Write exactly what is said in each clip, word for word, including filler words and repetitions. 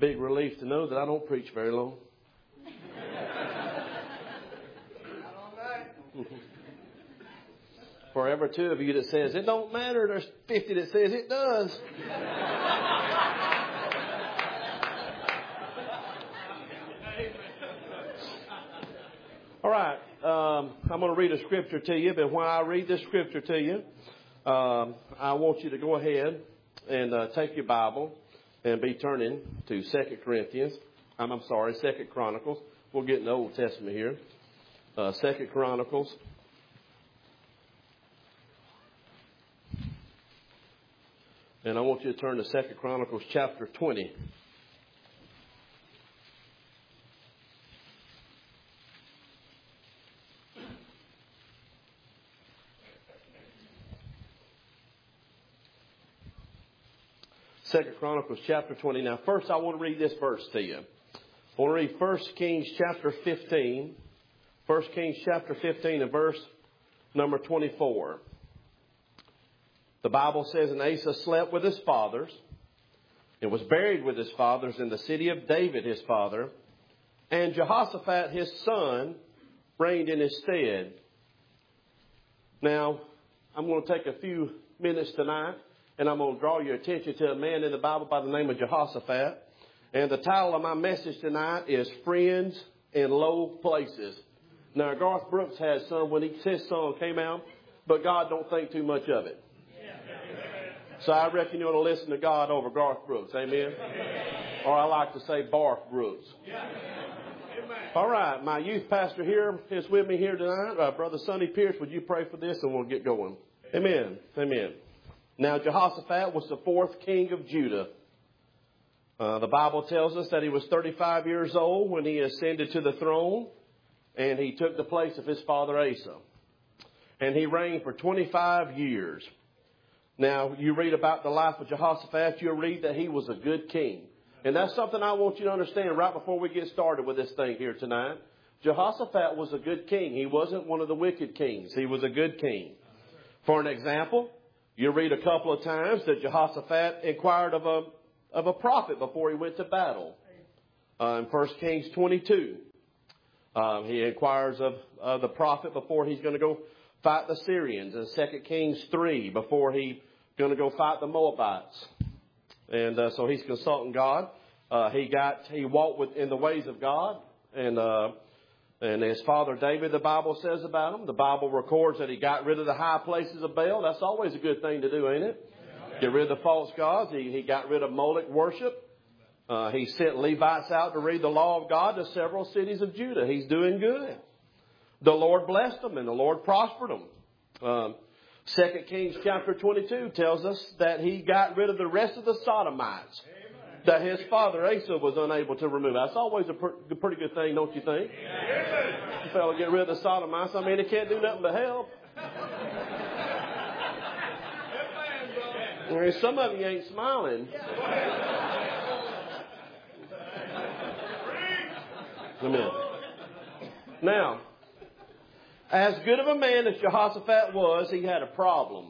big relief to know that I don't preach very long. For every two of you that says, it don't matter, there's fifty that says it does. All right, um, I'm going to read a scripture to you, but when I read this scripture to you, um, I want you to go ahead and uh, take your Bible and be turning to Second Corinthians. I'm, I'm sorry, Second Chronicles. We'll get in the Old Testament here. Uh, Second Chronicles. And I want you to turn to Second Chronicles chapter twenty. Second Chronicles chapter twenty. Now, first I want to read this verse to you. I want to read First Kings chapter fifteen. First Kings chapter fifteen and verse number twenty-four. The Bible says, and Asa slept with his fathers and was buried with his fathers in the city of David his father. And Jehoshaphat his son reigned in his stead. Now, I'm going to take a few minutes tonight, and I'm going to draw your attention to a man in the Bible by the name of Jehoshaphat. And the title of my message tonight is Friends in Low Places. Now, Garth Brooks has some when he, his song came out, but God don't think too much of it. So I reckon you ought to listen to God over Garth Brooks. Amen? Or I like to say Barth Brooks. All right. My youth pastor here is with me here tonight. Uh, Brother Sonny Pierce, would you pray for this and we'll get going? Amen. Amen. Now, Jehoshaphat was the fourth king of Judah. Uh, the Bible tells us that he was thirty-five years old when he ascended to the throne, and he took the place of his father Asa. And he reigned for twenty-five years. Now, you read about the life of Jehoshaphat, you'll read that he was a good king. And that's something I want you to understand right before we get started with this thing here tonight. Jehoshaphat was a good king. He wasn't one of the wicked kings. He was a good king. For an example, you read a couple of times that Jehoshaphat inquired of a, of a prophet before he went to battle. Uh, in First Kings twenty-two, uh, he inquires of uh, the prophet before he's going to go fight the Syrians. In Second Kings three, before he's going to go fight the Moabites. And uh, so he's consulting God. Uh, he got he walked with, in the ways of God. And uh, and his father David, the Bible says about him. The Bible records that he got rid of the high places of Baal. That's always a good thing to do, ain't it? Get rid of the false gods. He, he got rid of Moloch worship. Uh, he sent Levites out to read the law of God to several cities of Judah. He's doing good. The Lord blessed them and the Lord prospered them. Um, Second Kings chapter twenty-two tells us that he got rid of the rest of the Sodomites that his father Asa was unable to remove. That's always a per- pretty good thing, don't you think? You fella get rid of the Sodomites. I mean, it can't do nothing but help. I mean, some of you ain't smiling. Amen. Now, as good of a man as Jehoshaphat was, he had a problem.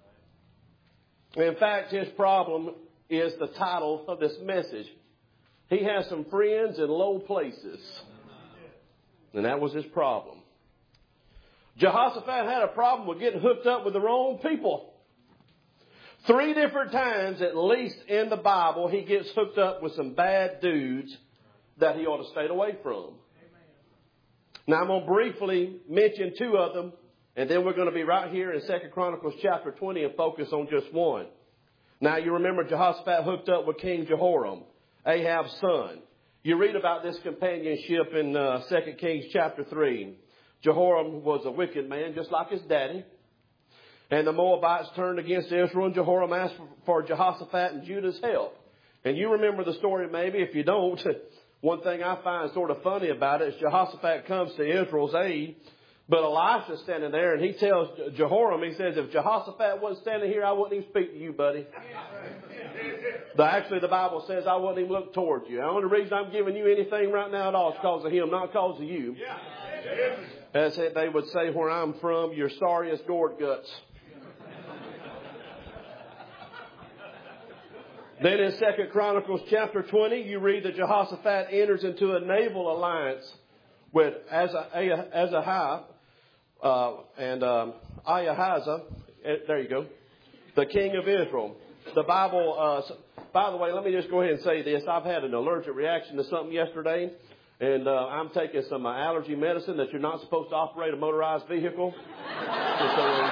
In fact, his problem is the title of this message. He has some friends in low places. And that was his problem. Jehoshaphat had a problem with getting hooked up with the wrong people. Three different times, at least in the Bible, he gets hooked up with some bad dudes that he ought to stay away from. Now, I'm going to briefly mention two of them, and then we're going to be right here in Second Chronicles chapter twenty and focus on just one. Now, you remember Jehoshaphat hooked up with King Jehoram, Ahab's son. You read about this companionship in uh, Second Kings chapter three. Jehoram was a wicked man, just like his daddy. And the Moabites turned against Israel, and Jehoram asked for, for Jehoshaphat and Judah's help. And you remember the story maybe. If you don't, one thing I find sort of funny about it is Jehoshaphat comes to Israel's aid, but Elisha's standing there, and he tells Jehoram, he says, if Jehoshaphat wasn't standing here, I wouldn't even speak to you, buddy. The, actually, the Bible says I wouldn't even look towards you. The only reason I'm giving you anything right now at all is because of him, not because of you. As they would say where I'm from, you're sorry as gourd guts. Then in Second Chronicles chapter twenty, you read that Jehoshaphat enters into a naval alliance with Azariah uh, and um, Ahijah. There you go. The king of Israel. The Bible, uh, by the way, let me just go ahead and say this. I've had an allergic reaction to something yesterday, and uh, I'm taking some uh, allergy medicine that you're not supposed to operate a motorized vehicle. So, uh,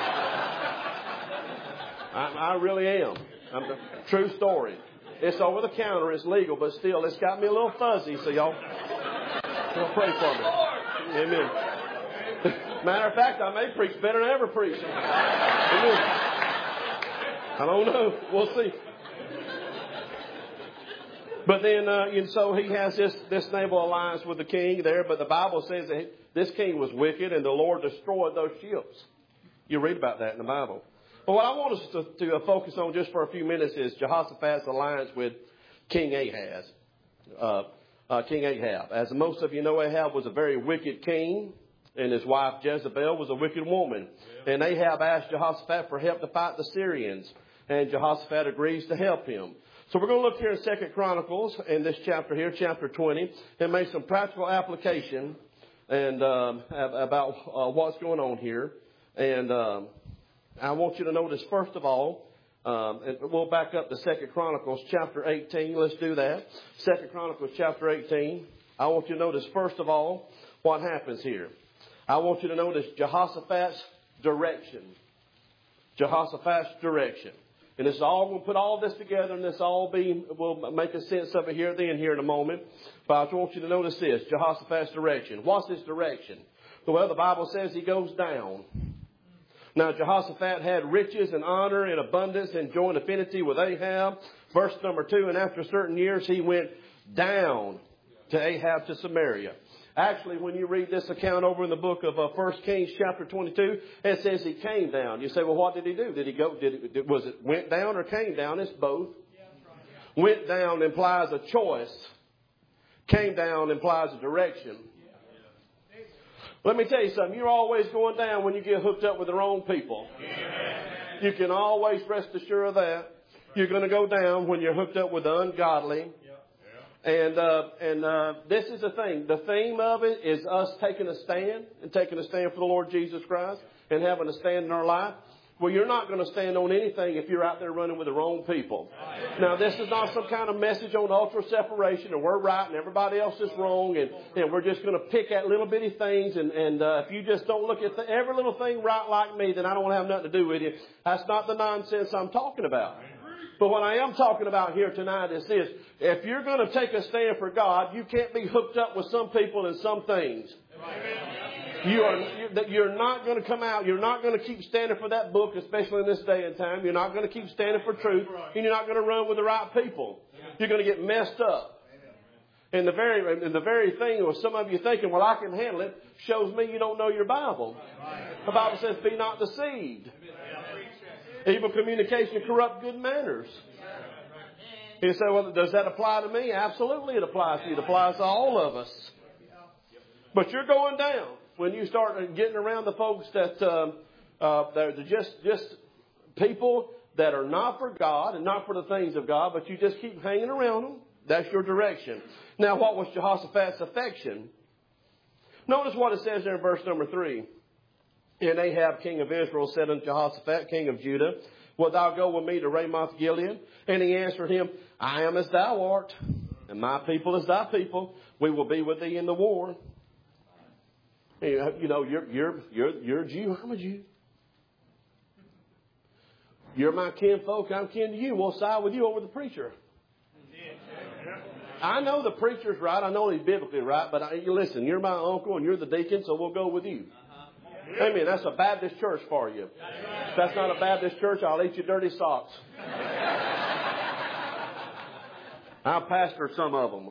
I, I really am. I'm a true story. It's over the counter. It's legal, but still, it's got me a little fuzzy. So y'all, y'all pray for me. Amen. Matter of fact, I may preach better than I ever preached. Amen. I don't know. We'll see. But then, uh, and so he has this, this naval alliance with the king there. But the Bible says that this king was wicked and the Lord destroyed those ships. You read about that in the Bible. But what I want us to, to focus on just for a few minutes is Jehoshaphat's alliance with King Ahaz. Uh, uh, King Ahab. As most of you know, Ahab was a very wicked king. And his wife Jezebel was a wicked woman. And Ahab asked Jehoshaphat for help to fight the Syrians. And Jehoshaphat agrees to help him. So we're going to look here in Second Chronicles in this chapter here, chapter twenty, and make some practical application and um, about uh, what's going on here. And um, I want you to notice, first of all, um, and we'll back up to Second Chronicles chapter eighteen. Let's do that. Second Chronicles chapter eighteen. I want you to notice, first of all, what happens here. I want you to notice Jehoshaphat's direction. Jehoshaphat's direction. And it's all, we'll put all this together and this all be, we'll make a sense of it here then here in a moment. But I want you to notice this, Jehoshaphat's direction. What's his direction? Well, the Bible says he goes down. Now, Jehoshaphat had riches and honor and abundance and joined affinity with Ahab. Verse number two, and after certain years he went down to Ahab to Samaria. Actually, when you read this account over in the book of uh, First Kings chapter twenty-two, it says he came down. You say, well, what did he do? Did he go? Did it, was it went down or came down? It's both. Went down implies a choice. Came down implies a direction. Let me tell you something. You're always going down when you get hooked up with the wrong people. You can always rest assured of that. You're going to go down when you're hooked up with the ungodly. And uh, and uh, this is the thing. The theme of it is us taking a stand and taking a stand for the Lord Jesus Christ and having a stand in our life. Well, you're not going to stand on anything if you're out there running with the wrong people. Now, this is not some kind of message on ultra separation and we're right and everybody else is wrong and, and we're just going to pick at little bitty things. And, and uh, if you just don't look at the, every little thing right like me, then I don't want to have nothing to do with you. That's not the nonsense I'm talking about. But what I am talking about here tonight is this. If you're going to take a stand for God, you can't be hooked up with some people and some things. You are, you're not going to come out. You're not going to keep standing for that book, especially in this day and time. You're not going to keep standing for truth. And you're not going to run with the right people. You're going to get messed up. And the very, and the very thing was some of you thinking, well, I can handle it, shows me you don't know your Bible. The Bible says, be not deceived. Evil communication corrupt good manners. You say, well, does that apply to me? Absolutely it applies to you. It applies to all of us. But you're going down when you start getting around the folks that uh, uh, they're just, just people that are not for God and not for the things of God, but you just keep hanging around them. That's your direction. Now, what was Jehoshaphat's affection? Notice what it says there in verse number three. And Ahab, king of Israel, said unto Jehoshaphat, king of Judah, wilt thou go with me to Ramoth Gilead? And he answered him, I am as thou art, and my people as thy people. We will be with thee in the war. You know, you're you're you're you're a Jew. I'm a Jew. You're my kinfolk. I'm kin to you. We'll side with you over the preacher. I know the preacher's right. I know he's biblically right. But I, listen, you're my uncle and you're the deacon, so we'll go with you. Amen. That's a Baptist church for you. If that's not a Baptist church, I'll eat your dirty socks. I pastor some of them.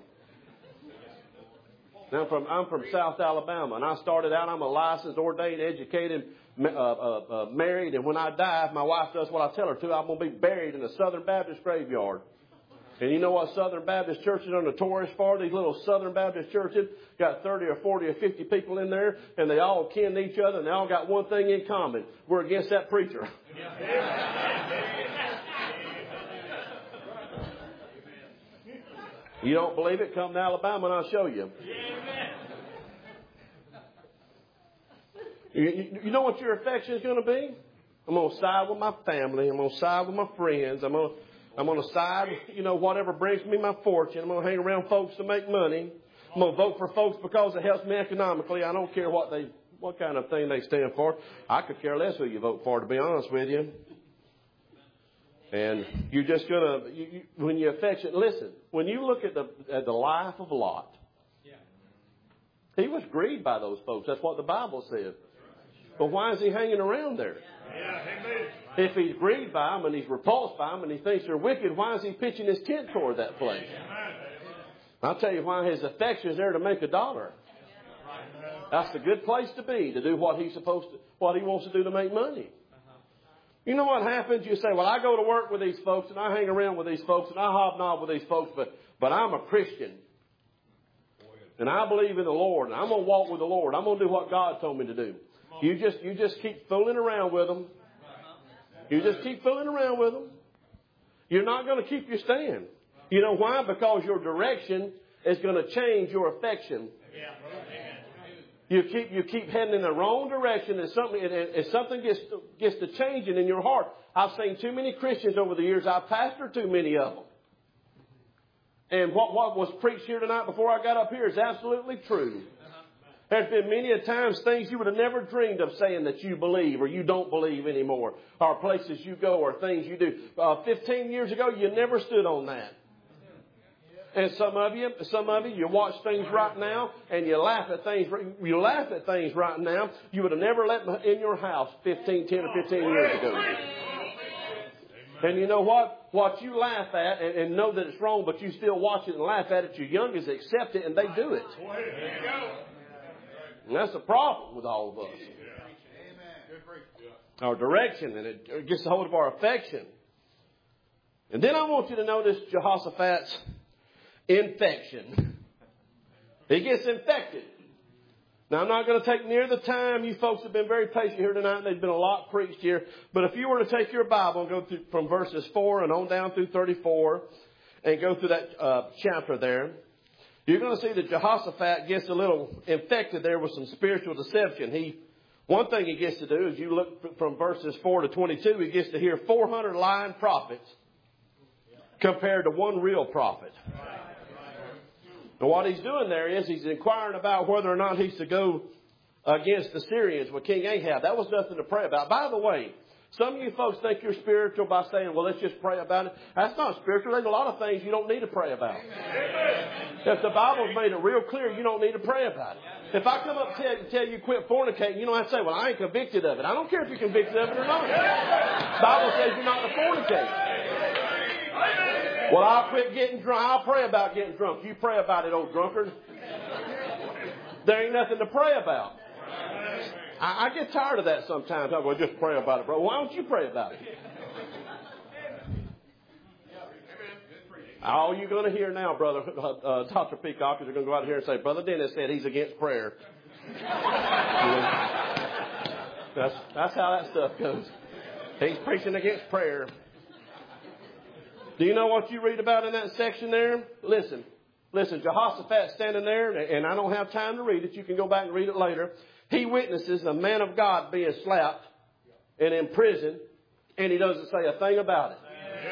I'm from, I'm from South Alabama, and I started out, I'm a licensed, ordained, educated, uh, uh, uh, married, and when I die, if my wife does what I tell her to, I'm going to be buried in a Southern Baptist graveyard. And you know what Southern Baptist churches are notorious for? These little Southern Baptist churches got thirty or forty or fifty people in there, and they all kin to each other, and they all got one thing in common. We're against that preacher. You don't believe it? Come to Alabama and I'll show you. You, you, you know what your affection is going to be? I'm going to side with my family. I'm going to side with my friends. I'm going to, I'm going to side, you know, whatever brings me my fortune. I'm going to hang around folks to make money. I'm going to vote for folks because it helps me economically. I don't care what they, what kind of thing they stand for. I could care less who you vote for, to be honest with you. And you're just going to, you, you, when you affection, listen, when you look at the at the life of Lot, he was grieved by those folks. That's what the Bible says. But why is he hanging around there? If he's grieved by them and he's repulsed by them and he thinks they're wicked, why is he pitching his tent toward that place? I'll tell you why. His affection is there to make a dollar. That's a good place to be, to do what he's supposed to, what he wants to do to make money. You know what happens? You say, well, I go to work with these folks and I hang around with these folks and I hobnob with these folks, but, but I'm a Christian. And I believe in the Lord and I'm going to walk with the Lord. I'm going to do what God told me to do. You just, you just keep fooling around with them. You just keep fooling around with them. You're not going to keep your stand. You know why? Because your direction is going to change your affection. You keep you keep heading in the wrong direction, and something and, and something gets gets to changing in your heart. I've seen too many Christians over the years. I've pastored too many of them. And what what was preached here tonight before I got up here is absolutely true. There's been many a times things you would have never dreamed of saying that you believe or you don't believe anymore, or places you go or things you do. Uh, Fifteen years ago, you never stood on that. And some of you, some of you, you watch things right now and you laugh at things. You laugh at things right now you would have never let in your house fifteen, ten, or fifteen years ago. And you know what? What you laugh at and, and know that it's wrong, but you still watch it and laugh at it. Your youngest accept it and they do it. And that's the problem with all of us. Our direction, and it gets a hold of our affection. And then I want you to notice Jehoshaphat's infection. He gets infected. Now, I'm not going to take near the time. You folks have been very patient here tonight. There's been a lot preached here. But if you were to take your Bible and go through from verses four and on down through thirty-four and go through that uh, chapter there, you're going to see that Jehoshaphat gets a little infected there with some spiritual deception. He, one thing he gets to do is you look from verses four to twenty-two, he gets to hear four hundred lying prophets compared to one real prophet. And what he's doing there is he's inquiring about whether or not he's to go against the Syrians with King Ahab. That was nothing to pray about. By the way, some of you folks think you're spiritual by saying, well, let's just pray about it. That's not spiritual. There's a lot of things you don't need to pray about. If the Bible's made it real clear, you don't need to pray about it. If I come up and tell you quit fornicating, you don't have to say, well, I ain't convicted of it. I don't care if you're convicted of it or not. The Bible says you're not to fornicate. Well, I'll quit getting drunk. I'll pray about getting drunk. You pray about it, old drunkard. There ain't nothing to pray about. I, I get tired of that sometimes. I go, just pray about it, bro. Why don't you pray about it? All you're going to hear now, brother, uh, uh, Doctor Peacock, is they're going to go out here and say, Brother Dennis said he's against prayer. You know, that's, that's how that stuff goes. He's preaching against prayer. Do you know what you read about in that section there? Listen, listen, Jehoshaphat standing there, and I don't have time to read it. You can go back and read it later. He witnesses a man of God being slapped and imprisoned, and he doesn't say a thing about it.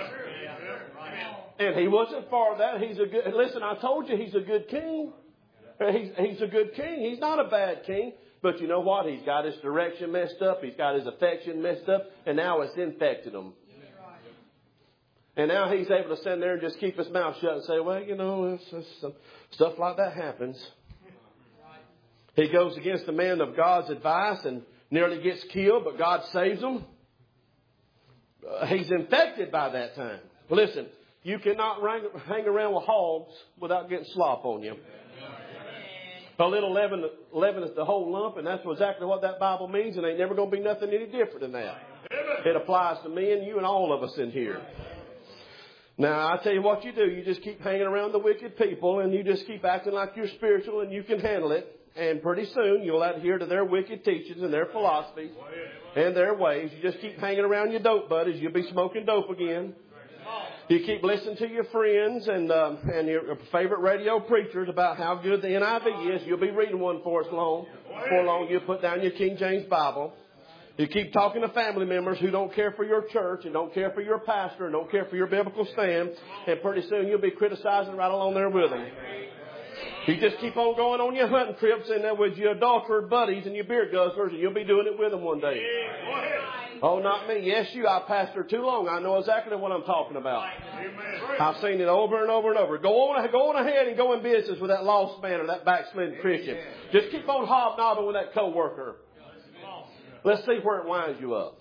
And he wasn't for that. He's a good, listen, I told you he's a good king. He's, he's a good king. He's not a bad king. But you know what? He's got his direction messed up. He's got his affection messed up, and now it's infected him. And now he's able to stand there and just keep his mouth shut and say, well, you know, it's, it's, stuff like that happens. He goes against the man of God's advice and nearly gets killed, but God saves him. Uh, he's infected by that time. Listen, you cannot hang, hang around with hogs without getting slop on you. A little leaven, leaven is the whole lump, and that's exactly what that Bible means, and ain't never going to be nothing any different than that. It applies to me and you and all of us in here. Now, I tell you what you do. You just keep hanging around the wicked people, and you just keep acting like you're spiritual and you can handle it. And pretty soon you'll adhere to their wicked teachings and their philosophies and their ways. You just keep hanging around your dope buddies. You'll be smoking dope again. You keep listening to your friends and um, and your favorite radio preachers about how good the N I V is. You'll be reading one for us long. Before long, you'll put down your King James Bible. You keep talking to family members who don't care for your church and don't care for your pastor and don't care for your biblical stand. And pretty soon you'll be criticizing right along there with them. You just keep on going on your hunting trips in there with your adulterer buddies and your beer guzzlers, and you'll be doing it with them one day. Oh, not me. Yes, you. I pastored too long. I know exactly what I'm talking about. I've seen it over and over and over. Go on, go on ahead and go in business with that lost man or that backslidden Christian. Just keep on hobnobbing with that coworker. Let's see where it winds you up.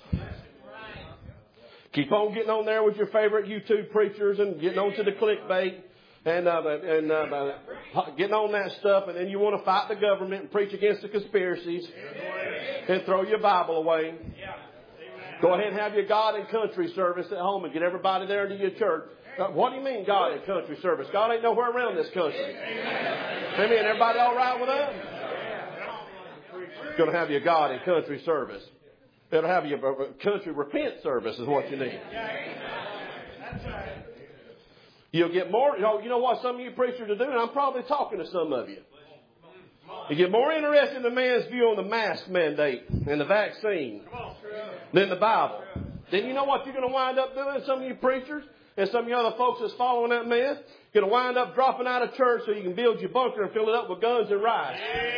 Keep on getting on there with your favorite YouTube preachers and getting on to the clickbait. And, uh, and uh, getting on that stuff, and then you want to fight the government and preach against the conspiracies and throw your Bible away. Go ahead and have your God and country service at home and get everybody there into your church. Uh, what do you mean God and country service? God ain't nowhere around this country. Amen. Everybody all right with that? You're going to have your God and country service. Better have your country repent service is what you need. That's right. You'll get more, you know, you know what some of you preachers are doing? I'm probably talking to some of you. You get more interested in the man's view on the mask mandate and the vaccine than the Bible. Then you know what you're going to wind up doing, some of you preachers and some of you other folks that's following that man? You're going to wind up dropping out of church so you can build your bunker and fill it up with guns and rice.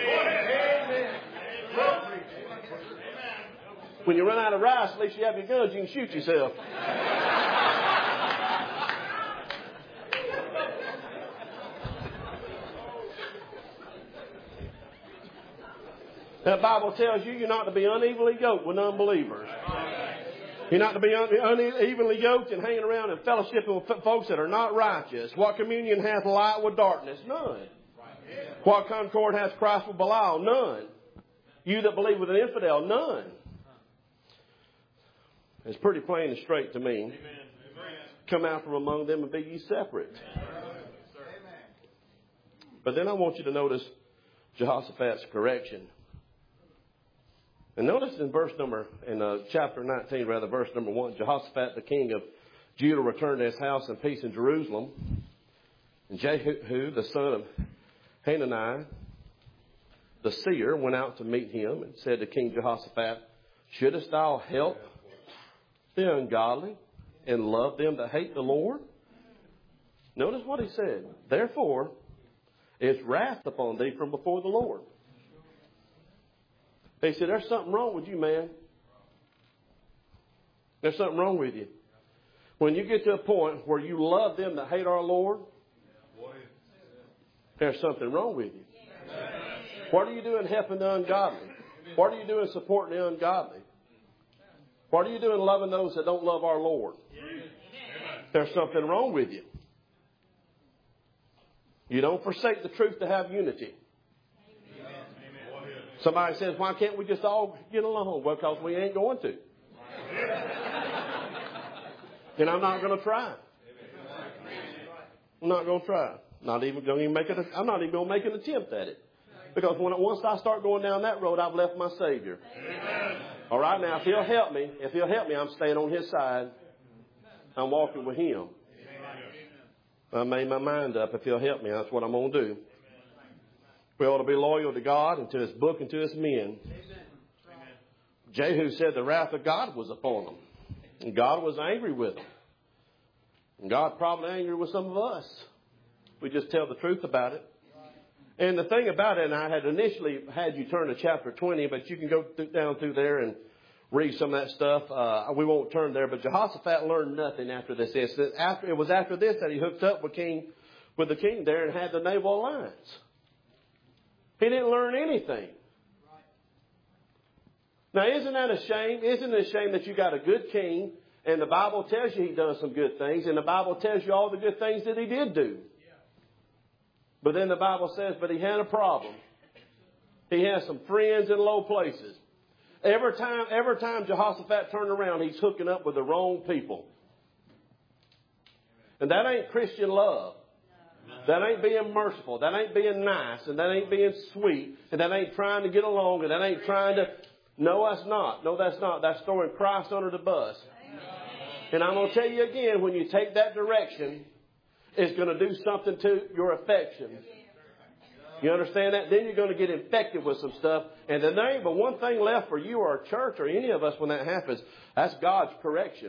When you run out of rice, at least you have your guns, you can shoot yourself. The Bible tells you you're not to be unevenly yoked with unbelievers. You're not to be unevenly yoked and hanging around and fellowshipping with folks that are not righteous. What communion hath light with darkness? None. What concord hath Christ with Belial? None. You that believe with an infidel? None. It's pretty plain and straight to me. Come out from among them and be ye separate. But then I want you to notice Jehoshaphat's correction. And notice in verse number, in uh, chapter nineteen, rather, verse number one, Jehoshaphat, the king of Judah, returned to his house in peace in Jerusalem. And Jehu, the son of Hanani, the seer, went out to meet him and said to King Jehoshaphat, shouldest thou help the ungodly and love them that hate the Lord? Notice what he said. Therefore, is wrath upon thee from before the Lord. He said, there's something wrong with you, man. There's something wrong with you. When you get to a point where you love them that hate our Lord, there's something wrong with you. What are you doing helping the ungodly? What are you doing supporting the ungodly? What are you doing loving those that don't love our Lord? There's something wrong with you. You don't forsake the truth to have unity. Somebody says, why can't we just all get along? Well, because we ain't going to. And I'm not going to try. I'm not going to try. Not even going to make it. I'm not even going to make an attempt at it. Because when once I start going down that road, I've left my Savior. All right, now if He'll help me, if He'll help me, I'm staying on His side. I'm walking with Him. I made my mind up. If He'll help me, that's what I'm going to do. We ought to be loyal to God and to His book and to His men. Amen. Jehu said the wrath of God was upon them. And God was angry with them. And God probably angry with some of us. We just tell the truth about it. And the thing about it, and I had initially had you turn to chapter twenty, but you can go th- down through there and read some of that stuff. Uh, we won't turn there. But Jehoshaphat learned nothing after this incident. After, it was after this that he hooked up with, king, with the king there and had the naval alliance. He didn't learn anything. Now, isn't that a shame? Isn't it a shame that you got a good king and the Bible tells you he done some good things and the Bible tells you all the good things that he did do? But then the Bible says, but he had a problem. He has some friends in low places. Every time, every time Jehoshaphat turned around, he's hooking up with the wrong people. And that ain't Christian love. That ain't being merciful. That ain't being nice. And that ain't being sweet. And that ain't trying to get along. And that ain't trying to... No, that's not. No, that's not. That's throwing Christ under the bus. And I'm going to tell you again, when you take that direction, it's going to do something to your affections. You understand that? Then you're going to get infected with some stuff. And then there ain't but one thing left for you or church or any of us when that happens. That's God's correction.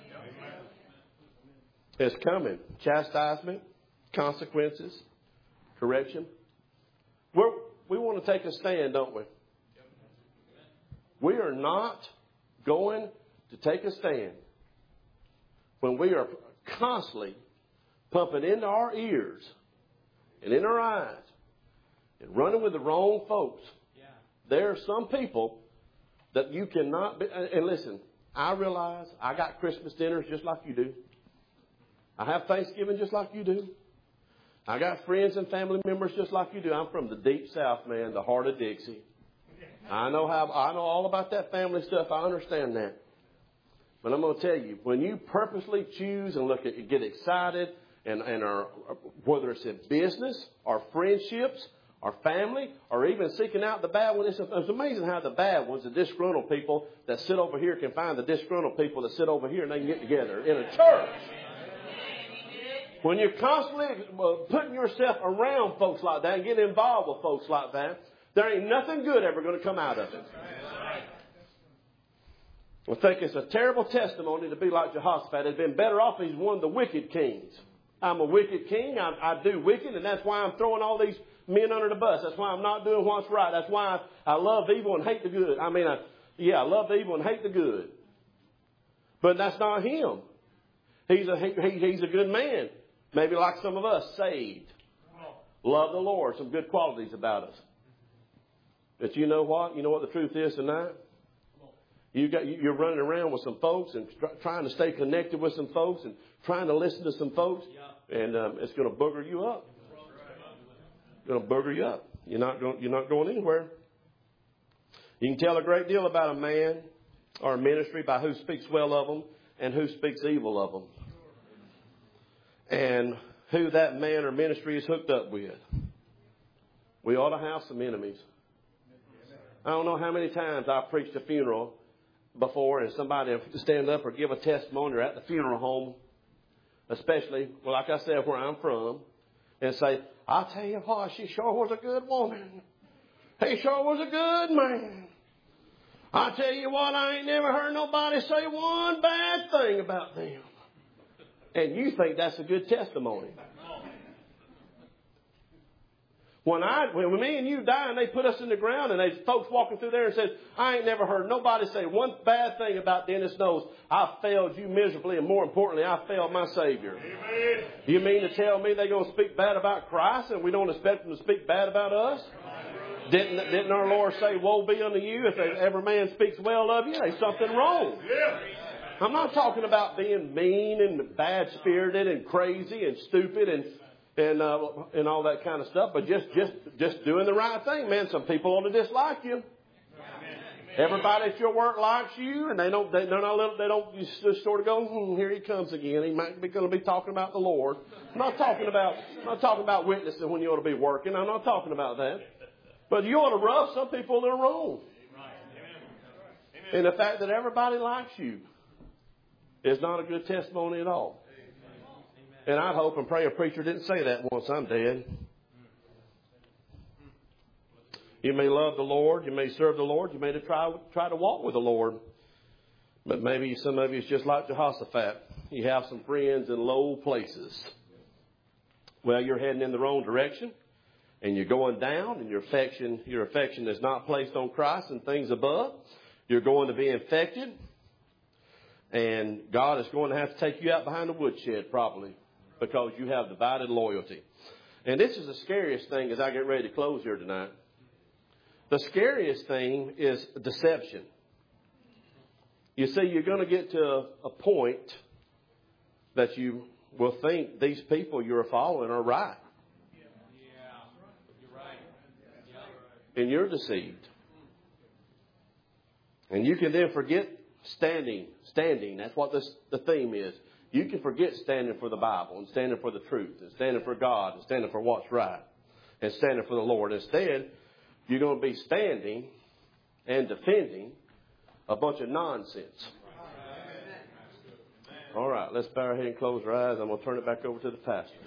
It's coming. Chastisement, consequences, correction. We're, we want to take a stand, don't we? We are not going to take a stand when we are constantly pumping into our ears and in our eyes and running with the wrong folks. There are some people that you cannot be. And listen, I realize I got Christmas dinners just like you do. I have Thanksgiving just like you do. I got friends and family members just like you do. I'm from the deep South, man, the heart of Dixie. I know how. I know all about that family stuff. I understand that. But I'm going to tell you, when you purposely choose and look at, get excited, and, and are, whether it's in business or friendships or family or even seeking out the bad ones, it's, it's amazing how the bad ones, the disgruntled people that sit over here can find the disgruntled people that sit over here and they can get together in a church. When you're constantly putting yourself around folks like that and getting involved with folks like that, there ain't nothing good ever going to come out of it. I think it's a terrible testimony to be like Jehoshaphat. It's been better off if he's one of the wicked kings. I'm a wicked king. I, I do wicked, and that's why I'm throwing all these men under the bus. That's why I'm not doing what's right. That's why I, I love evil and hate the good. I mean, I, yeah, I love evil and hate the good. But that's not him. He's a, he, he's a good man. Maybe like some of us, saved. Love the Lord. Some good qualities about us. But you know what? You know what the truth is tonight? You got, you're running around with some folks and trying to stay connected with some folks and trying to listen to some folks. And um, it's going to booger you up. It's going to booger you up. You're not going, you're not going anywhere. You can tell a great deal about a man or a ministry by who speaks well of them and who speaks evil of them. And who that man or ministry is hooked up with. We ought to have some enemies. I don't know how many times I've preached a funeral before and somebody to stand up or give a testimony at the funeral home, especially, well, like I said, where I'm from, and say, I'll tell you what, she sure was a good woman. He sure was a good man. I tell you what, I ain't never heard nobody say one bad thing about them. And you think that's a good testimony. When I, when me and you die and they put us in the ground and there's folks walking through there and says, I ain't never heard nobody say one bad thing about Dennis Knowles. I failed you miserably, and more importantly, I failed my Savior. Amen. You mean to tell me they're going to speak bad about Christ and we don't expect them to speak bad about us? Didn't, didn't our Lord say, woe be unto you if every man speaks well of you? There's something wrong. I'm not talking about being mean and bad-spirited and crazy and stupid and and uh, and all that kind of stuff, but just just just doing the right thing, man. Some people ought to dislike you. Everybody at your work likes you, and they don't they they're not they don't just sort of go, hmm, here he comes again. He might be going to be talking about the Lord. I'm not talking about I'm not talking about witnessing when you ought to be working. I'm not talking about that. But you ought to rub some people that are wrong. And the fact that everybody likes you is not a good testimony at all. And I hope and pray a preacher didn't say that once I'm dead. You may love the Lord. You may serve the Lord. You may try, try to walk with the Lord. But maybe some of you is just like Jehoshaphat. You have some friends in low places. Well, you're heading in the wrong direction. And you're going down. And your affection, your affection is not placed on Christ and things above. You're going to be infected. And God is going to have to take you out behind the woodshed probably, because you have divided loyalty. And this is the scariest thing as I get ready to close here tonight. The scariest thing is deception. You see, you're going to get to a, a point that you will think these people you're following are right. Yeah, you're right. And you're deceived. And you can then forget standing. Standing, that's what this, the theme is. You can forget standing for the Bible and standing for the truth and standing for God and standing for what's right and standing for the Lord. Instead, you're going to be standing and defending a bunch of nonsense. All right, let's bow our head and close our eyes. I'm going to turn it back over to the pastor.